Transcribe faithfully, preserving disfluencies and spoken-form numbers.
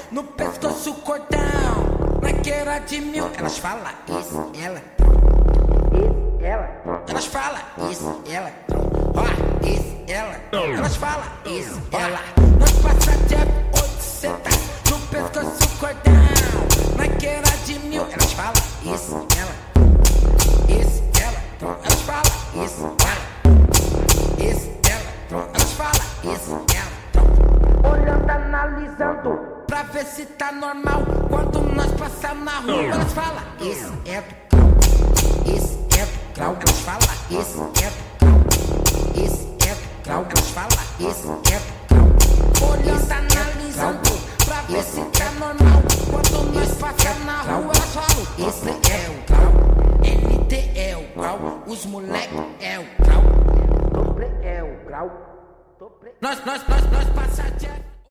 no pescoço cordão, naquela de mil. Elas falam isso, ela, isso, ela. Elas falam isso, ela, ó, isso, ela. Elas falam isso, ela. Nós passa de oito seta no pescoço cordão, naquela de mil. Elas falam isso, ela, isso, ela. Elas falam isso, ela, isso, ela. Elas falam isso, ela. Olhando, analisando, pra ver se tá normal. Quando nós passar na rua, elas falam isso é do grau, isso é do grau. Elas falam isso é do grau, isso é do grau. Elas falam isso é do grau. Olhando, analisando, pra ver se tá normal. Quando nós passar na rua, elas falam isso é o grau. N T é o grau, os moleque é o grau, doble é o grau. Nós, nós, nós, nós passa